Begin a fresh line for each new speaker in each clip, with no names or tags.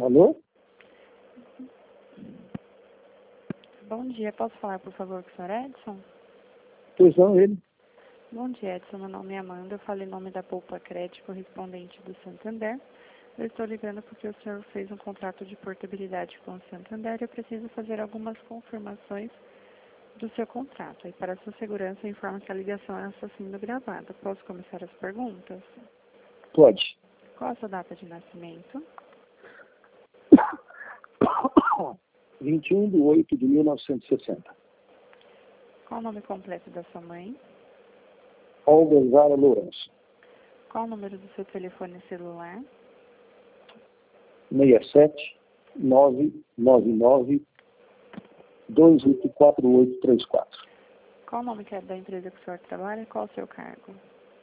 Alô?
Bom dia, posso falar, por favor, com o senhor Edson?
Pois não, ele.
Bom dia, Edson. Meu nome é Amanda. Eu falo em nome da Poupa Crédito, correspondente do Santander. Eu estou ligando porque o senhor fez um contrato de portabilidade com o Santander e eu preciso fazer algumas confirmações do seu contrato. E para sua segurança, eu informo que a ligação está sendo gravada. Posso começar as perguntas?
Pode.
Qual a sua data de nascimento?
21/8/1960.
Qual o nome completo da sua mãe?
Olga Zara Lourenço.
Qual o número do seu telefone celular?
67 999 284834.
Qual o nome que é da empresa que o senhor trabalha e qual o seu cargo?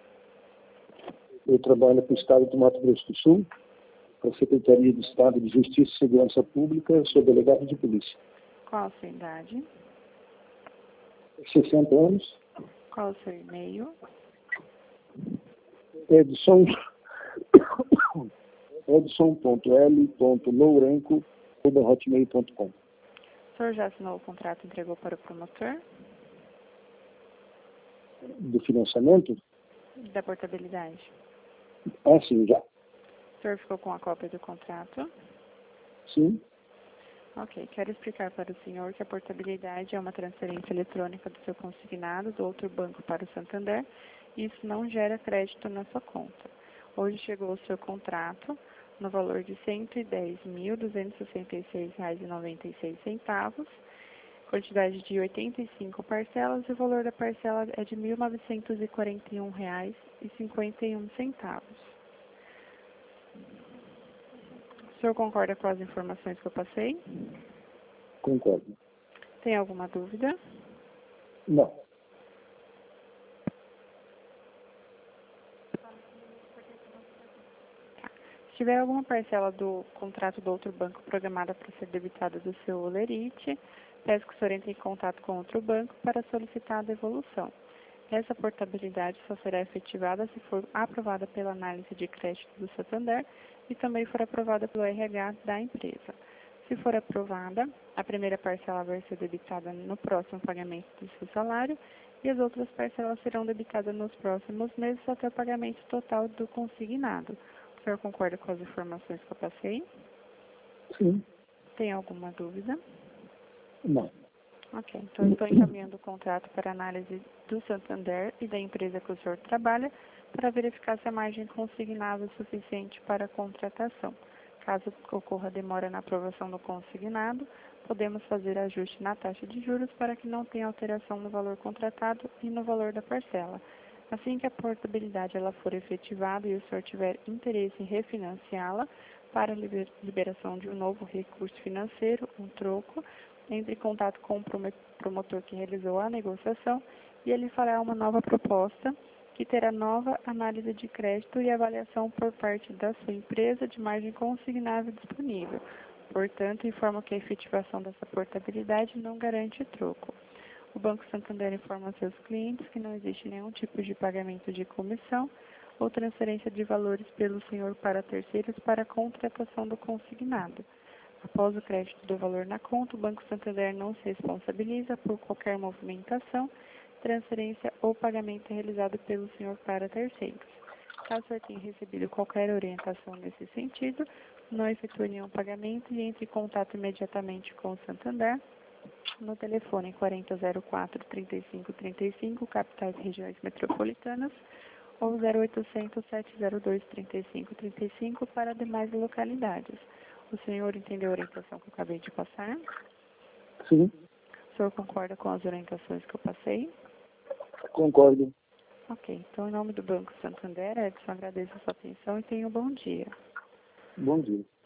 Eu trabalho para o Estado do Mato Grosso do Sul, para a Secretaria de Estado de Justiça e Segurança Pública, sou delegado de polícia.
Qual a sua idade?
60 anos.
Qual o seu e-mail?
Edson.l.lourenco@hotmail.com.
O senhor já assinou o contrato e entregou para o promotor
Do financiamento?
da portabilidade?
Ah, sim, já.
O senhor ficou com a cópia do contrato?
Sim.
Ok. Quero explicar para o senhor que a portabilidade é uma transferência eletrônica do seu consignado do outro banco para o Santander e isso não gera crédito na sua conta. Hoje chegou o seu contrato no valor de R$ 110.266,96, quantidade de 85 parcelas e o valor da parcela é de R$ 1.941,51. O senhor concorda com as informações que eu passei?
Concordo.
Tem alguma dúvida?
Não.
Se tiver alguma parcela do contrato do outro banco programada para ser debitada do seu Olerite, peço que o senhor entre em contato com outro banco para solicitar a devolução. Essa portabilidade só será efetivada se for aprovada pela análise de crédito do Santander e também for aprovada pelo RH da empresa. Se for aprovada, a primeira parcela vai ser debitada no próximo pagamento do seu salário e as outras parcelas serão debitadas nos próximos meses até o pagamento total do consignado. O senhor concorda com as informações que eu passei?
Sim.
Tem alguma dúvida?
Não.
Ok, então eu estou encaminhando o contrato para análise do Santander e da empresa que o senhor trabalha para verificar se a margem consignada é suficiente para a contratação. Caso ocorra demora na aprovação do consignado, podemos fazer ajuste na taxa de juros para que não tenha alteração no valor contratado e no valor da parcela. Assim que a portabilidade ela for efetivada e o senhor tiver interesse em refinanciá-la para liberação de um novo recurso financeiro, um troco, entre em contato com o promotor que realizou a negociação e ele fará uma nova proposta que terá nova análise de crédito e avaliação por parte da sua empresa de margem consignável disponível. Portanto, informa que a efetivação dessa portabilidade não garante troco. O Banco Santander informa seus clientes que não existe nenhum tipo de pagamento de comissão ou transferência de valores pelo senhor para terceiros para a contratação do consignado. Após o crédito do valor na conta, o Banco Santander não se responsabiliza por qualquer movimentação, transferência ou pagamento realizado pelo senhor para terceiros. Caso o senhor tenha recebido qualquer orientação nesse sentido, não efetue nenhum pagamento e entre em contato imediatamente com o Santander no telefone 4004-3535, capitais e regiões metropolitanas, ou 0800-702-3535 para demais localidades. O senhor entendeu a orientação que eu acabei de passar?
Sim.
O senhor concorda com as orientações que eu passei?
Concordo.
Ok. Então, em nome do Banco Santander, Edson, agradeço a sua atenção e tenha um bom dia.
Bom dia.